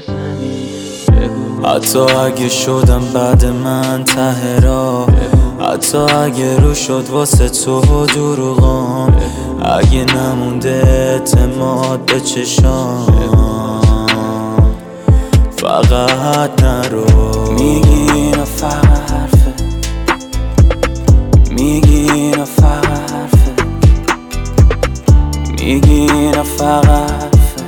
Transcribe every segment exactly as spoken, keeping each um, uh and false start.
حتی اگه شدم بعد من ته راه، حتی اگه رو شد واسه تو دروغام، اگه نمونده اعتماد به چشام، فقط نرو. میگی اینا فقط حرفه، میگی اینا فقط حرفه، میگی اینا فقط حرفه،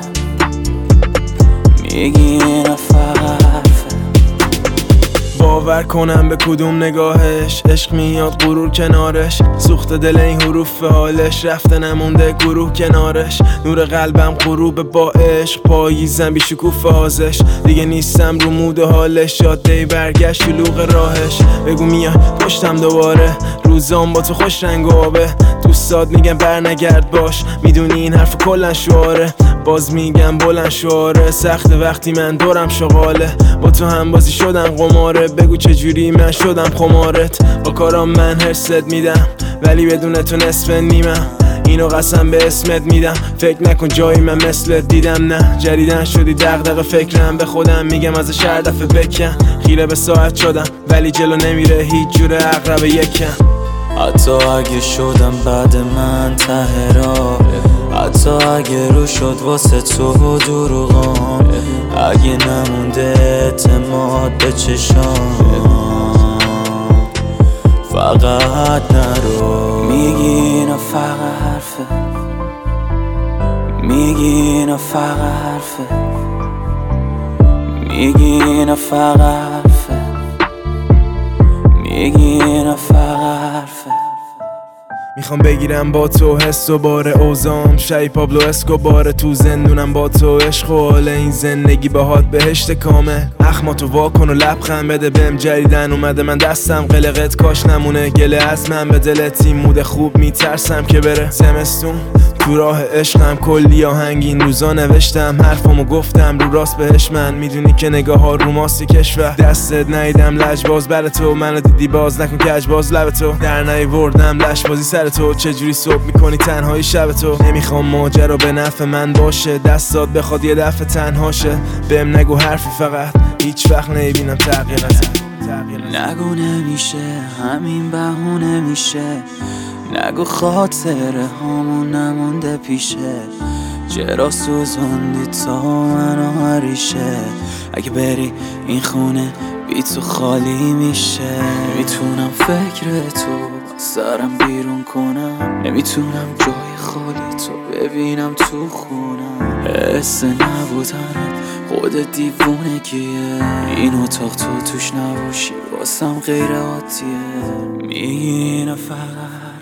میگی اینا فقط حرفه. باور کنم به کدوم نگاهش عشق میاد غرور کنارش، سوخت دل این حروف حالش، رفته نمونده گروه کنارش، نور قلبم غروب با عشق، پاییزم بی شکوفه هازش، دیگه نیستم رو مود حالش، جاده برگشت شلوغ راهش، بگو میای پشتم دوباره، روزام با تو خوش رنگ و آبه، دوستات میگن بر نگرد باش، میدونی این حرف کلن شعاره، باز میگم بلند شعاره، سخت وقتی من دورم شغاله، با تو هم بازی شدم قماره، بگو چجوری من شدم خمارت، با کارام من حرست میدم ولی بدون تو نصف نیمم، اینو قسم به اسمت میدم، فکر نکن جایی من مثلت دیدم، نه جریدن شدی دغدغه فکرم، به خودم میگم از شهر دفعه بکن، خیره به ساعت شدم ولی جلو نمیره هیچ جور عقرب یکم. حتی اگه شدم بعد من ته راه، حتی اگه رو شد واسه تو دروغام، اگه نمونده اعتماد به چشام، فقط نرو. میگی اینا فقط حرفه، میگی اینا فقط حرفه، میگی اینا فقط حرفه، میگی اینا فقط حرفه. میخوام بگیرم با تو حس و بار اوزام، شای پابلو اسکوبار، تو زندونم با تو عشق و حال این زندگی باهات بهشت کامه، اخماتو واکن و لبخند بده بهم، جریدن اومده من دستم قلقت، کاش نمونه گله از من به دلت، این مود خوب میترسم که بره زمستون، تو راه عشقم کلی آهنگ این روزا نوشتم، حرفمو گفتم رو راست بهش، من میدونی که نگاه ها رو ماست کشور، دستت نیدم لجباز بر تو، منو دیدی باز نکن کج باز لب تو، در نیوردم لش بازی سر تو، چجوری صبح میکنی تنهایی شب تو، نمیخوام ماجرا به نفع من باشه، دستات بخواد یه دفعه تنهاشه، بهم نگو حرفی فقط هیچ وقت نمیبینم تغییرت، نگو نمیشه همین بهونه میشه، نگو خاطره هامون نمونده پیشه، چرا سوزوندی تا منو هریشه، اگه بری این خونه بی تو خالی میشه، نمیتونم فکر تو سرم بیرون کنم، نمیتونم جای خالی تو ببینم تو خونم، حس نبودنت خود دیوونگیه، این اتاق تو توش نباشی واسم غیر عادیه، میگی اینا فقط